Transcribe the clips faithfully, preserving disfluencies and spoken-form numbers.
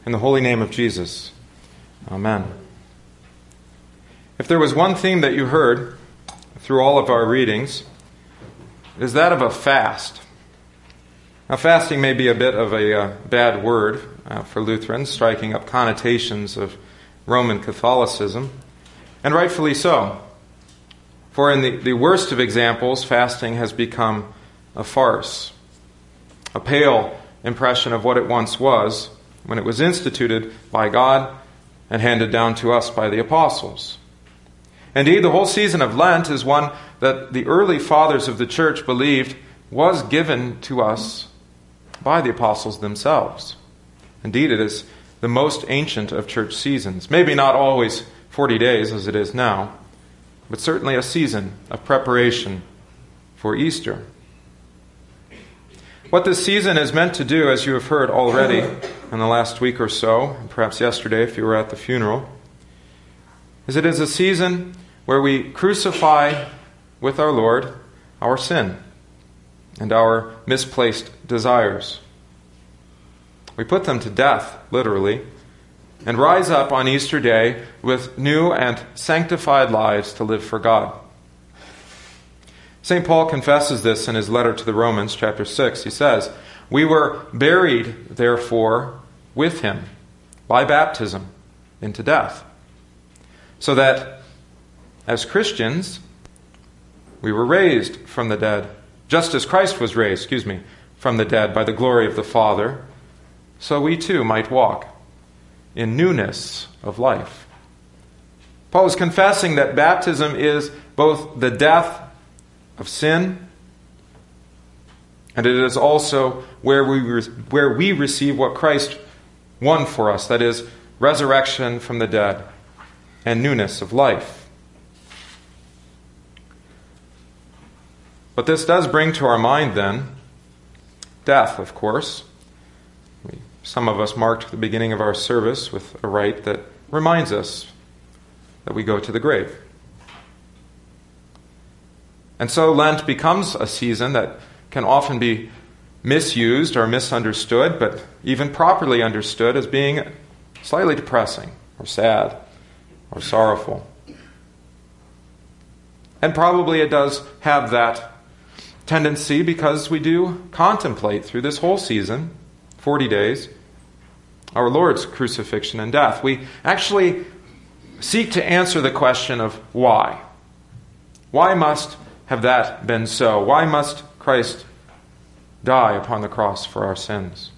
In the holy name of Jesus. Amen. If there was one theme that you heard through all of our readings, it is that of a fast. Now, fasting may be a bit of a uh, bad word uh, for Lutherans, striking up connotations of Roman Catholicism, and rightfully so. For in the, the worst of examples, fasting has become a farce, a pale impression of what it once was when it was instituted by God and handed down to us by the apostles. Indeed, the whole season of Lent is one that the early fathers of the church believed was given to us by the apostles themselves. Indeed, it is the most ancient of church seasons. Maybe not always forty days as it is now, but certainly a season of preparation for Easter. What this season is meant to do, as you have heard already in the last week or so, and perhaps yesterday if you were at the funeral, is it is a season where we crucify with our Lord our sin and our misplaced desires. We put them to death, literally, and rise up on Easter Day with new and sanctified lives to live for God. Saint Paul confesses this in his letter to the Romans, chapter six. He says, "We were buried, therefore, with him by baptism into death, so that, as Christians, we were raised from the dead, just as Christ was raised, excuse me, from the dead by the glory of the Father, so we too might walk in newness of life." Paul is confessing that baptism is both the death of sin, and it is also where we re- where we receive what Christ won for us, that is, resurrection from the dead and newness of life. But this does bring to our mind, then, death, of course. We, some of us marked the beginning of our service with a rite that reminds us that we go to the grave. And so Lent becomes a season that can often be misused or misunderstood, but even properly understood as being slightly depressing or sad or sorrowful. And probably it does have that tendency because we do contemplate through this whole season, forty days, our Lord's crucifixion and death. We actually seek to answer the question of why. Why must have that been so? Why must Christ die upon the cross for our sins?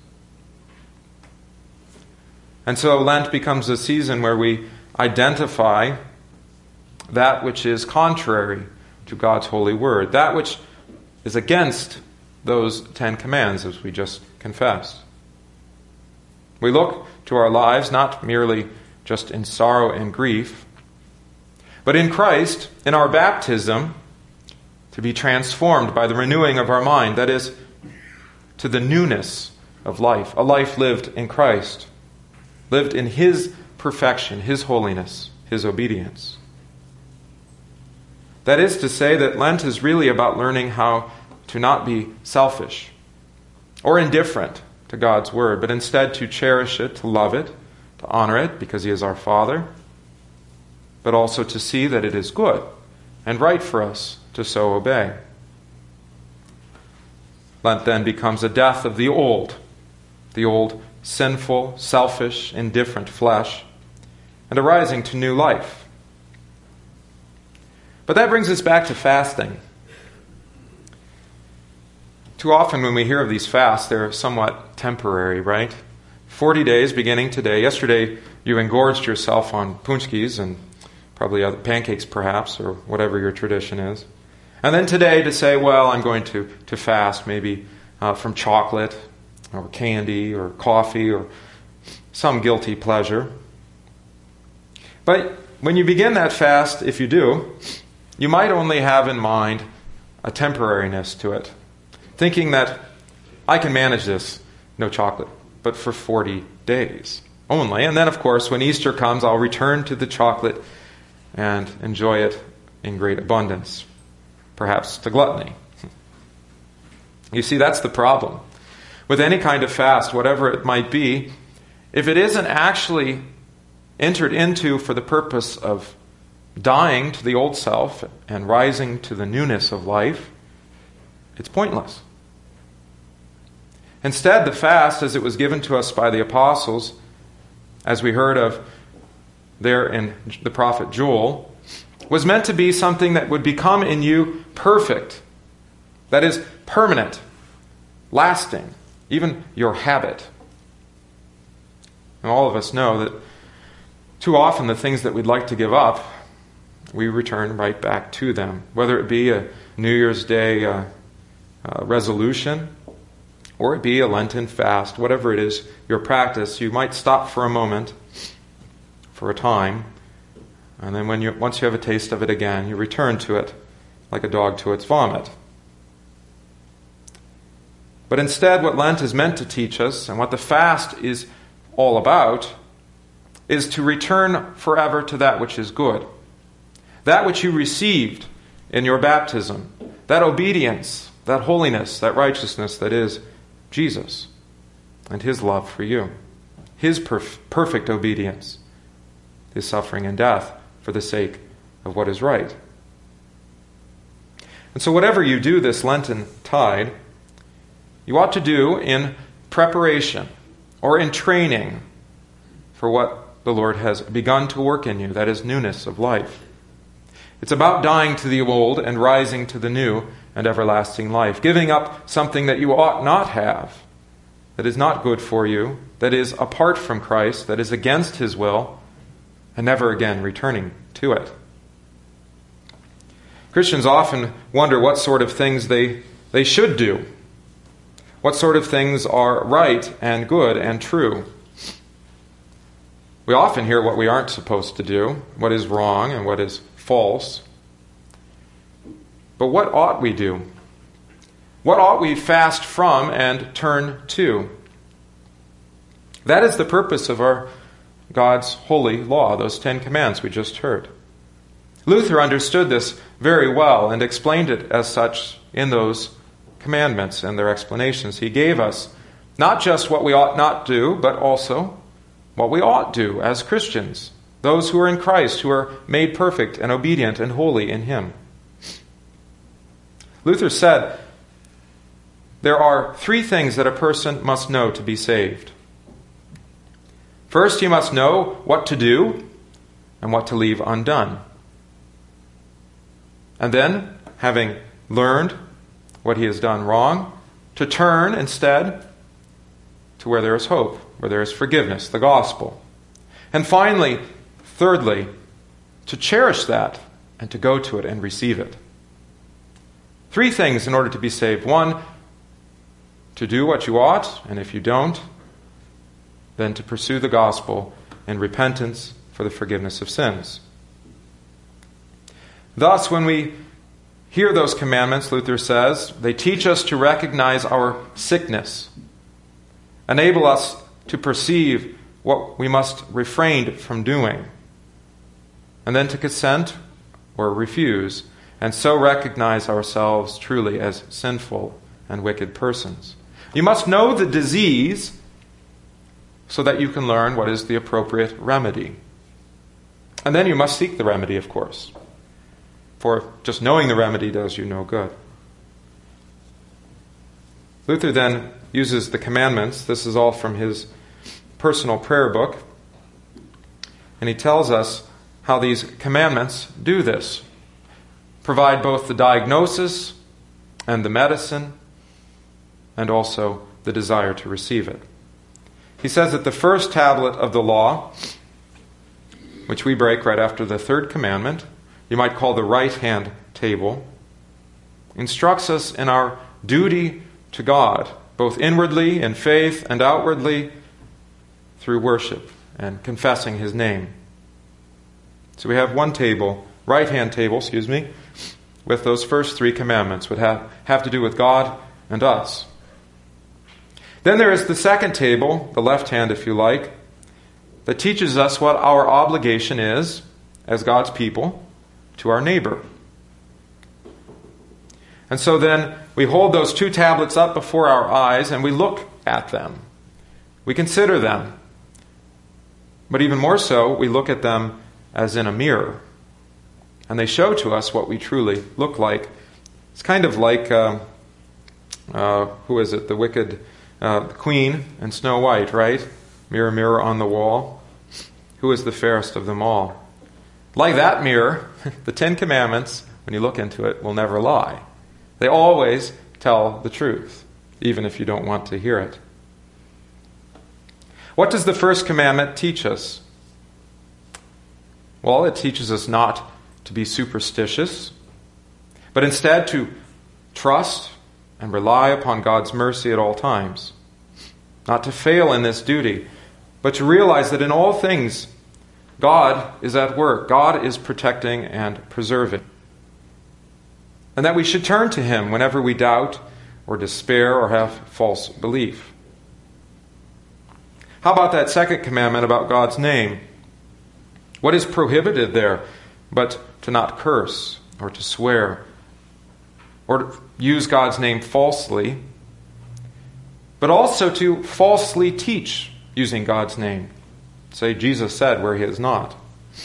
And so Lent becomes a season where we identify that which is contrary to God's holy word, that which is against those Ten Commands, as we just confessed. We look to our lives not merely just in sorrow and grief, but in Christ, in our baptism, to be transformed by the renewing of our mind, that is, to the newness of life, a life lived in Christ, lived in His perfection, His holiness, His obedience. That is to say that Lent is really about learning how to not be selfish or indifferent to God's Word, but instead to cherish it, to love it, to honor it because He is our Father, but also to see that it is good and right for us to so obey. Lent then becomes a death of the old, the old sinful, selfish, indifferent flesh, and a rising to new life. But that brings us back to fasting. Too often when we hear of these fasts, they're somewhat temporary, right? Forty days beginning today. Yesterday you engorged yourself on punchkis and probably other pancakes perhaps, or whatever your tradition is. And then today to say, well, I'm going to, to fast maybe uh, from chocolate or candy or coffee or some guilty pleasure. But when you begin that fast, if you do, you might only have in mind a temporariness to it, thinking that I can manage this, no chocolate, but for forty days only. And then, of course, when Easter comes, I'll return to the chocolate and enjoy it in great abundance, perhaps to gluttony. You see, that's the problem. With any kind of fast, whatever it might be, if it isn't actually entered into for the purpose of dying to the old self and rising to the newness of life, it's pointless. Instead, the fast, as it was given to us by the apostles, as we heard of there in the prophet Joel, was meant to be something that would become in you perfect. That is, permanent, lasting, even your habit. And all of us know that too often the things that we'd like to give up, we return right back to them. Whether it be a New Year's Day uh, uh, resolution, or it be a Lenten fast, whatever it is, your practice, you might stop for a moment, for a time, and then when you once you have a taste of it again, you return to it like a dog to its vomit. But instead, what Lent is meant to teach us, and what the fast is all about, is to return forever to that which is good. That which you received in your baptism. That obedience, that holiness, that righteousness that is Jesus and His love for you. His perf- perfect obedience. His suffering and death for the sake of what is right. And so whatever you do this Lenten tide, you ought to do in preparation or in training for what the Lord has begun to work in you, that is newness of life. It's about dying to the old and rising to the new and everlasting life, giving up something that you ought not have, that is not good for you, that is apart from Christ, that is against His will, and never again returning to it. Christians often wonder what sort of things they, they should do, what sort of things are right and good and true. We often hear what we aren't supposed to do, what is wrong and what is false. But what ought we do? What ought we fast from and turn to? That is the purpose of our God's holy law, those Ten Commandments we just heard. Luther understood this very well and explained it as such in those commandments and their explanations. He gave us not just what we ought not do, but also what we ought do as Christians, those who are in Christ, who are made perfect and obedient and holy in Him. Luther said, there are three things that a person must know to be saved. First, he must know what to do and what to leave undone. And then, having learned what he has done wrong, to turn instead to where there is hope, where there is forgiveness, the gospel. And finally, thirdly, to cherish that and to go to it and receive it. Three things in order to be saved. One, to do what you ought, and if you don't, then to pursue the gospel in repentance for the forgiveness of sins. Thus, when we hear those commandments, Luther says, they teach us to recognize our sickness, enable us to perceive what we must refrain from doing, and then to consent or refuse, and so recognize ourselves truly as sinful and wicked persons. You must know the disease so that you can learn what is the appropriate remedy. And then you must seek the remedy, of course. For just knowing the remedy does you no good. Luther then uses the commandments. This is all from his personal prayer book. And he tells us how these commandments do this. Provide both the diagnosis and the medicine, and also the desire to receive it. He says that the first tablet of the law, which we break right after the third commandment, you might call the right-hand table, instructs us in our duty to God, both inwardly in faith and outwardly through worship and confessing His name. So we have one table, right-hand table, excuse me, with those first three commandments, would have, have to do with God and us. Then there is the second table, the left hand if you like, that teaches us what our obligation is as God's people to our neighbor. And so then we hold those two tablets up before our eyes and we look at them. We consider them. But even more so, we look at them as in a mirror. And they show to us what we truly look like. It's kind of like, uh, uh, who is it, the wicked uh, queen and Snow White, right? Mirror, mirror on the wall. Who is the fairest of them all? Like that mirror, the Ten Commandments, when you look into it, will never lie. They always tell the truth, even if you don't want to hear it. What does the first commandment teach us? Well, it teaches us not to be superstitious, but instead to trust and rely upon God's mercy at all times. Not to fail in this duty, but to realize that in all things, God is at work. God is protecting and preserving. And that we should turn to Him whenever we doubt or despair or have false belief. How about that second commandment about God's name? What is prohibited there but to not curse or to swear or to use God's name falsely, but also to falsely teach using God's name? Say Jesus said where He is not.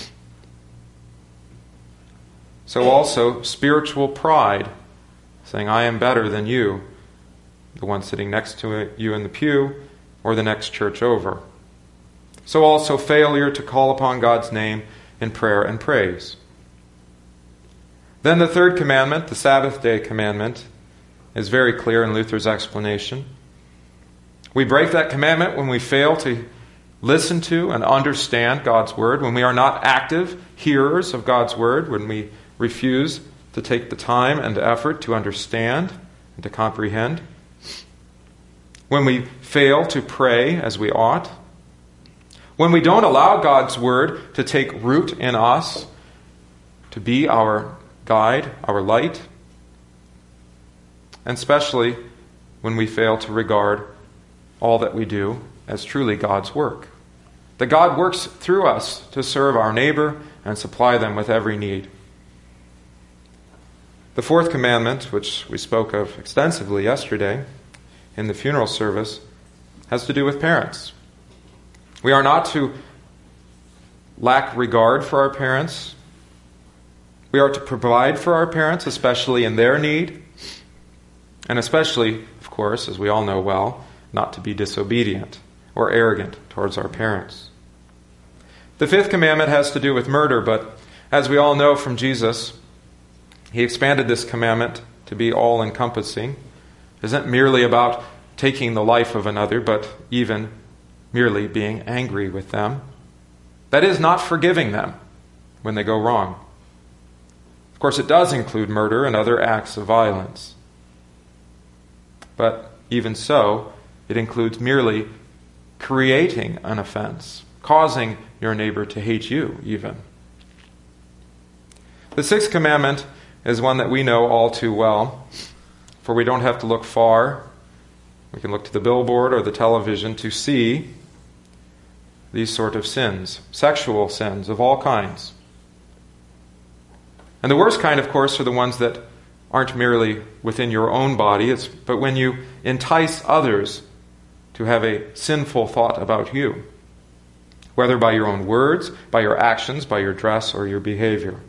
So also spiritual pride, saying I am better than you, the one sitting next to you in the pew or the next church over. So also failure to call upon God's name in prayer and praise. Then the third commandment, the Sabbath day commandment, is very clear in Luther's explanation. We break that commandment when we fail to listen to and understand God's word, when we are not active hearers of God's word, when we refuse to take the time and effort to understand and to comprehend, when we fail to pray as we ought, when we don't allow God's word to take root in us, to be our guide, our light, and especially when we fail to regard all that we do as truly God's work. That God works through us to serve our neighbor and supply them with every need. The fourth commandment, which we spoke of extensively yesterday in the funeral service, has to do with parents. We are not to lack regard for our parents. We are to provide for our parents, especially in their need, and especially, of course, as we all know well, not to be disobedient or arrogant towards our parents. The fifth commandment has to do with murder, but as we all know from Jesus, He expanded this commandment to be all-encompassing. It isn't merely about taking the life of another, but even merely being angry with them. That is, not forgiving them when they go wrong. Of course, it does include murder and other acts of violence. But even so, it includes merely creating an offense, causing your neighbor to hate you even. The sixth commandment is one that we know all too well, for we don't have to look far. We can look to the billboard or the television to see these sort of sins, sexual sins of all kinds. And the worst kind, of course, are the ones that aren't merely within your own body, it's, but when you entice others to have a sinful thought about you, whether by your own words, by your actions, by your dress, or your behavior.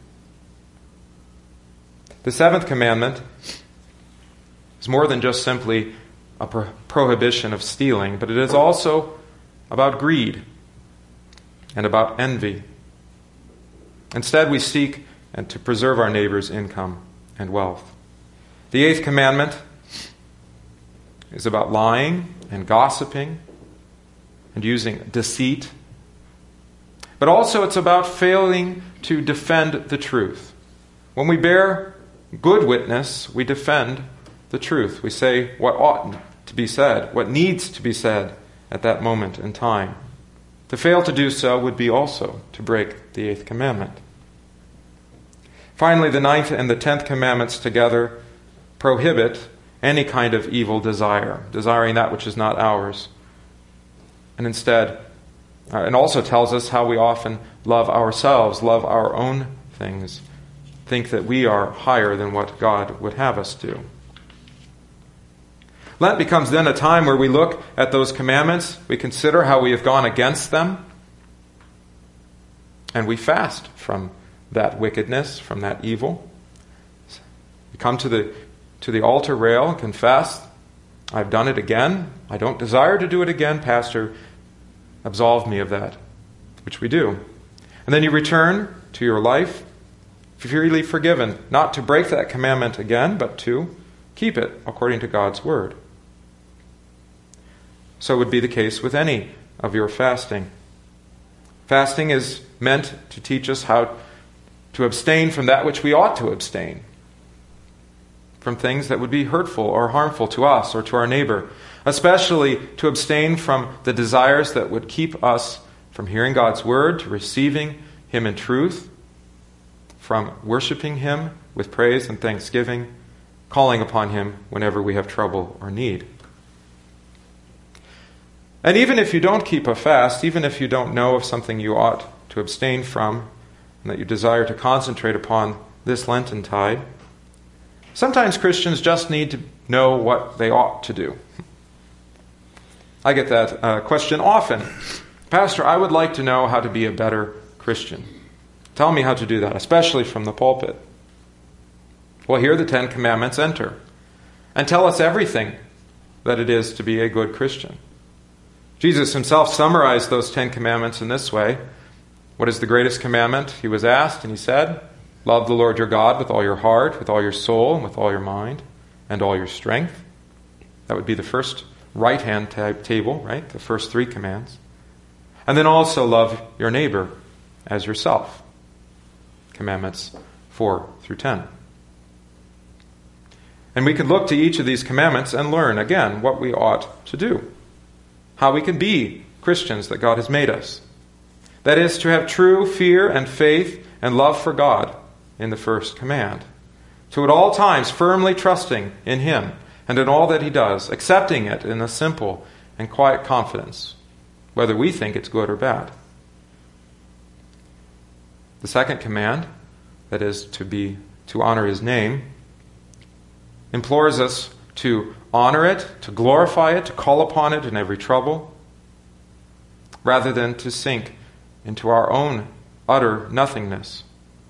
The seventh commandment is more than just simply a pro- prohibition of stealing, but it is also about greed and about envy. Instead, we seek and to preserve our neighbor's income and wealth. The eighth commandment is about lying and gossiping and using deceit. But also it's about failing to defend the truth. When we bear good witness, we defend the truth. We say what ought to be said, what needs to be said at that moment in time. To fail to do so would be also to break the eighth commandment. Finally, the ninth and the tenth commandments together prohibit any kind of evil desire, desiring that which is not ours. And instead, uh, and also tells us how we often love ourselves, love our own things, think that we are higher than what God would have us do. Lent becomes then a time where we look at those commandments, we consider how we have gone against them, And we fast from that wickedness, from that evil. We come to the to the altar rail and confess, I've done it again. I don't desire to do it again. Pastor, absolve me of that, which we do. And then you return to your life, freely forgiven, not to break that commandment again, but to keep it according to God's word. So would be the case with any of your fasting. Fasting is meant to teach us how to abstain from that which we ought to abstain, from things that would be hurtful or harmful to us or to our neighbor, especially to abstain from the desires that would keep us from hearing God's word, to receiving Him in truth, from worshiping Him with praise and thanksgiving, calling upon Him whenever we have trouble or need. And even if you don't keep a fast, even if you don't know of something you ought to abstain from, and that you desire to concentrate upon this Lenten tide, sometimes Christians just need to know what they ought to do. I get that uh, question often. Pastor, I would like to know how to be a better Christian. Tell me how to do that, especially from the pulpit. Well, here the Ten Commandments enter and tell us everything that it is to be a good Christian. Jesus himself summarized those Ten Commandments in this way. What is the greatest commandment? He was asked, and he said, love the Lord your God with all your heart, with all your soul, and with all your mind, and all your strength. That would be the first right-hand tab- table, right? The first three commands. And then also love your neighbor as yourself. Commandments four through ten. And we could look to each of these commandments and learn, again, what we ought to do. How we can be Christians that God has made us. That is, to have true fear and faith and love for God in the first command. To at all times firmly trusting in Him and in all that He does, accepting it in a simple and quiet confidence, whether we think it's good or bad. The second command, that is to be to honor His name, implores us to honor it, to glorify it, to call upon it in every trouble, rather than to sink into our own utter nothingness.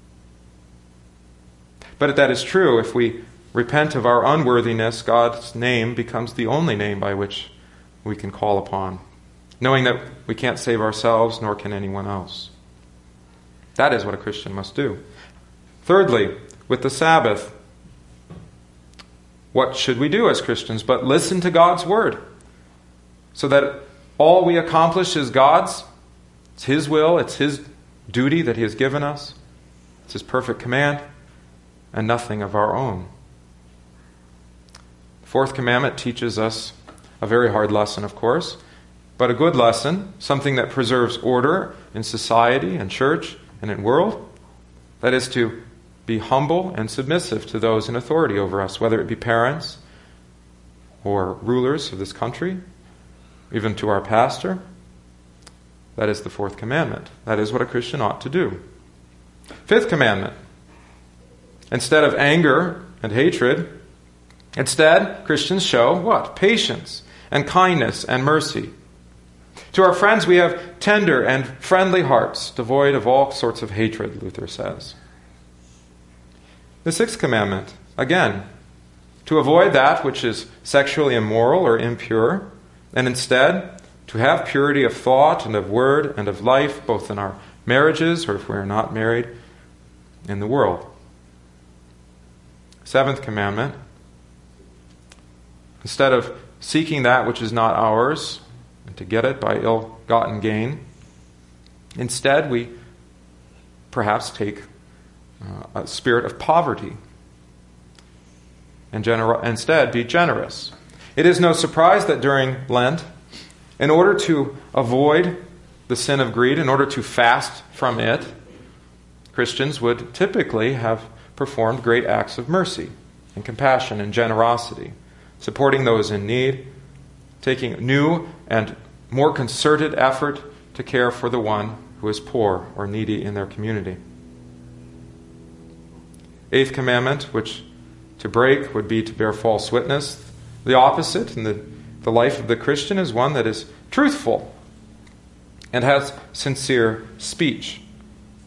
But that is true. If we repent of our unworthiness, God's name becomes the only name by which we can call upon, knowing that we can't save ourselves, nor can anyone else. That is what a Christian must do. Thirdly, with the Sabbath, what should we do as Christians but listen to God's word, so that all we accomplish is God's. It's His will, it's His duty that He has given us. It's His perfect command, and nothing of our own. The fourth commandment teaches us a very hard lesson, of course, but a good lesson, something that preserves order in society and church and in world. That is to be humble and submissive to those in authority over us, whether it be parents or rulers of this country, even to our pastor. That is the fourth commandment. That is what a Christian ought to do. Fifth commandment. Instead of anger and hatred, instead, Christians show what? Patience and kindness and mercy. To our friends, we have tender and friendly hearts, devoid of all sorts of hatred, Luther says. The sixth commandment, again, to avoid that which is sexually immoral or impure, and instead to have purity of thought and of word and of life, both in our marriages, or if we are not married, in the world. Seventh commandment, instead of seeking that which is not ours, and to get it by ill-gotten gain, instead we perhaps take uh, a spirit of poverty, and gener- instead be generous. It is no surprise that during Lent, in order to avoid the sin of greed, in order to fast from it, Christians would typically have performed great acts of mercy and compassion and generosity, supporting those in need, taking new and more concerted effort to care for the one who is poor or needy in their community. Eighth commandment, which to break would be to bear false witness. The opposite in the, the life of the Christian is one that is truthful and has sincere speech.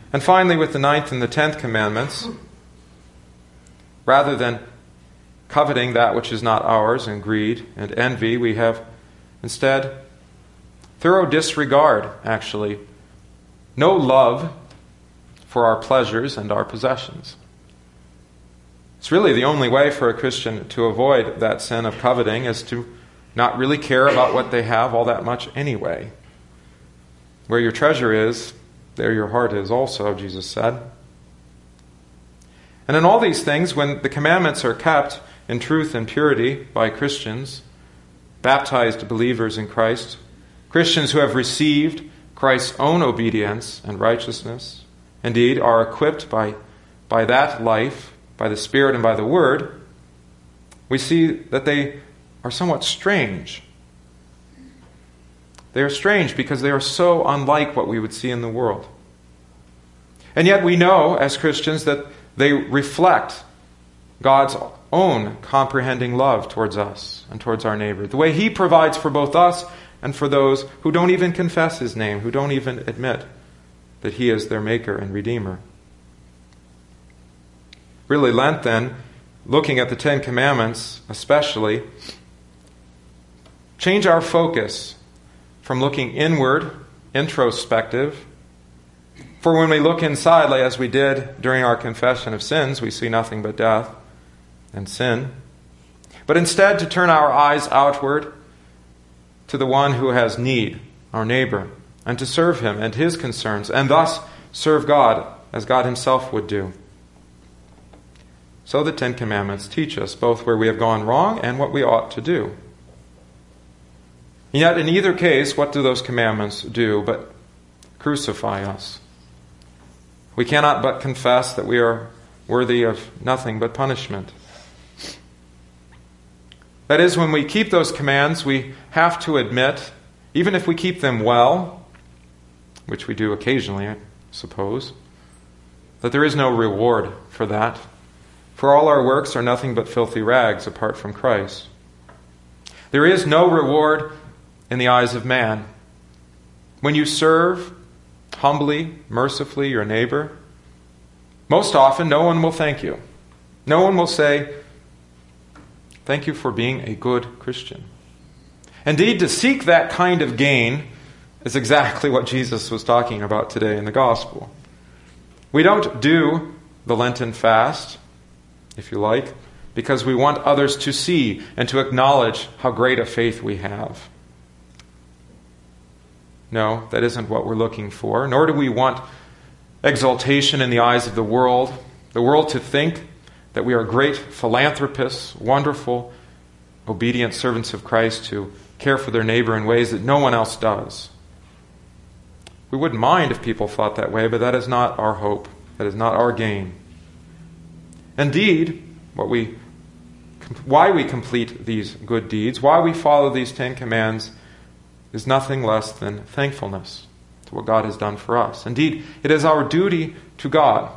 And finally, with the ninth and the tenth commandments, rather than coveting that which is not ours and greed and envy, we have instead thorough disregard, actually. No love for our pleasures and our possessions. It's really the only way for a Christian to avoid that sin of coveting is to not really care about what they have all that much anyway. Where your treasure is, there your heart is also, Jesus said. And in all these things, when the commandments are kept in truth and purity by Christians, baptized believers in Christ, Christians who have received Christ's own obedience and righteousness, indeed are equipped by, by that life, by the Spirit and by the Word, we see that they are somewhat strange. They are strange because they are so unlike what we would see in the world. And yet we know as Christians that they reflect God's own comprehending love towards us and towards our neighbor. The way He provides for both us and for those who don't even confess His name, who don't even admit that He is their Maker and Redeemer. Really, Lent then, looking at the Ten Commandments especially, change our focus from looking inward, introspective. For when we look inside, like as we did during our confession of sins, we see nothing but death and sin. But instead to turn our eyes outward to the one who has need, our neighbor, and to serve him and his concerns, and thus serve God as God Himself would do. So the Ten Commandments teach us both where we have gone wrong and what we ought to do. And yet in either case, what do those commandments do but crucify us? We cannot but confess that we are worthy of nothing but punishment. That is, when we keep those commands, we have to admit, even if we keep them well, which we do occasionally, I suppose, that there is no reward for that. For all our works are nothing but filthy rags apart from Christ. There is no reward in the eyes of man. When you serve humbly, mercifully your neighbor, most often no one will thank you. No one will say, "Thank you for being a good Christian." Indeed, to seek that kind of gain is exactly what Jesus was talking about today in the gospel. We don't do the Lenten fast, if you like, because we want others to see and to acknowledge how great a faith we have. No, that isn't what we're looking for, nor do we want exaltation in the eyes of the world, the world to think that we are great philanthropists, wonderful, obedient servants of Christ who care for their neighbor in ways that no one else does. We wouldn't mind if people thought that way, but that is not our hope. That is not our gain. Indeed, what we, why we complete these good deeds, why we follow these Ten Commands, is nothing less than thankfulness to what God has done for us. Indeed, it is our duty to God.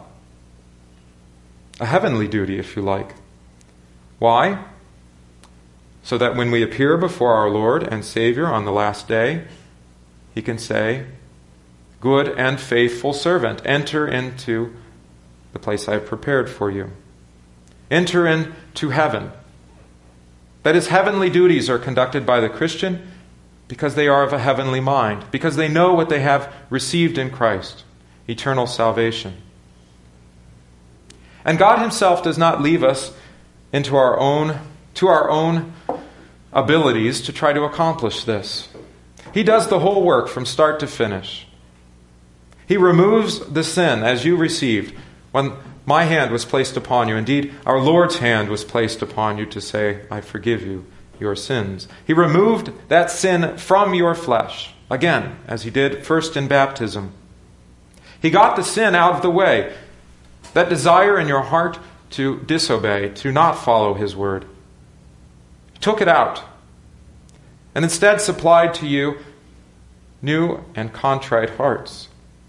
A heavenly duty, if you like. Why? So that when we appear before our Lord and Savior on the last day, He can say, "Good and faithful servant, enter into the place I have prepared for you." Enter into heaven. That is, heavenly duties are conducted by the Christian because they are of a heavenly mind, because they know what they have received in Christ, eternal salvation. And God Himself does not leave us into our own, to our own abilities to try to accomplish this. He does the whole work from start to finish. He removes the sin as you received when my hand was placed upon you. Indeed, our Lord's hand was placed upon you to say, "I forgive you your sins." He removed that sin from your flesh, again, as He did first in baptism. He got the sin out of the way, that desire in your heart to disobey, to not follow His word. He took it out, and instead supplied to you new and contrite hearts.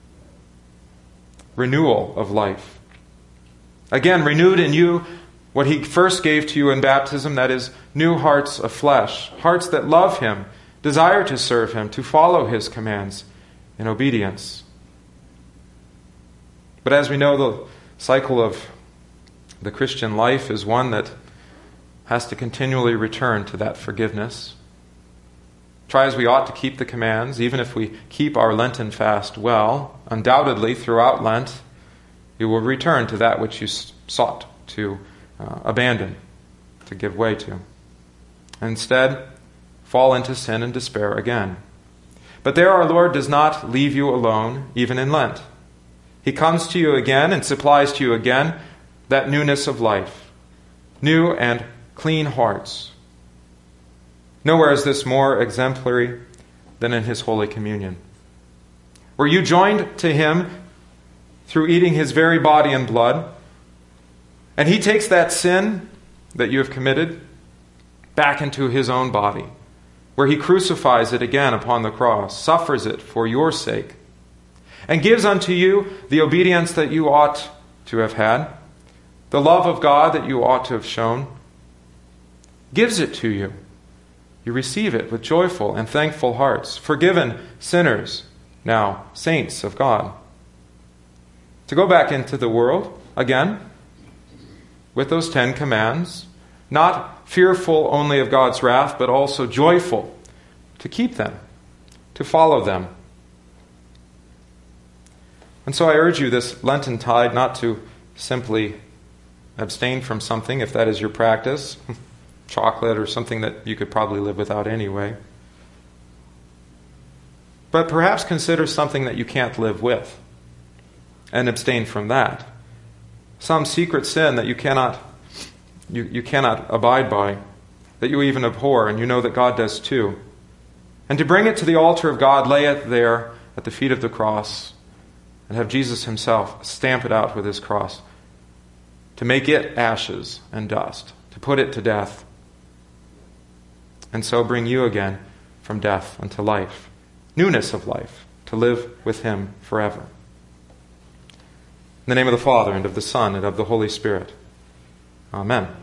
Renewal of life. Again, renewed in you what He first gave to you in baptism, that is, new hearts of flesh, hearts that love Him, desire to serve Him, to follow His commands in obedience. But as we know, the cycle of the Christian life is one that has to continually return to that forgiveness. Try as we ought to keep the commands, even if we keep our Lenten fast well, undoubtedly throughout Lent, you will return to that which you sought to uh, abandon, to give way to. And instead, fall into sin and despair again. But there our Lord does not leave you alone, even in Lent. He comes to you again and supplies to you again that newness of life, new and clean hearts. Nowhere is this more exemplary than in His Holy Communion. Were you joined to Him through eating His very body and blood, and He takes that sin that you have committed back into His own body, where He crucifies it again upon the cross, suffers it for your sake, and gives unto you the obedience that you ought to have had, the love of God that you ought to have shown, gives it to you. You receive it with joyful and thankful hearts, forgiven sinners, now saints of God. To go back into the world again with those Ten Commands, not fearful only of God's wrath, but also joyful to keep them, to follow them. And so I urge you this Lenten tide not to simply abstain from something, if that is your practice, chocolate or something that you could probably live without anyway, but perhaps consider something that you can't live with and abstain from that. Some secret sin that you cannot you, you cannot abide by, that you even abhor, and you know that God does too. And to bring it to the altar of God, lay it there at the feet of the cross, and have Jesus Himself stamp it out with His cross, to make it ashes and dust, to put it to death, and so bring you again from death unto life, newness of life, to live with Him forever. In the name of the Father, and of the Son, and of the Holy Spirit. Amen.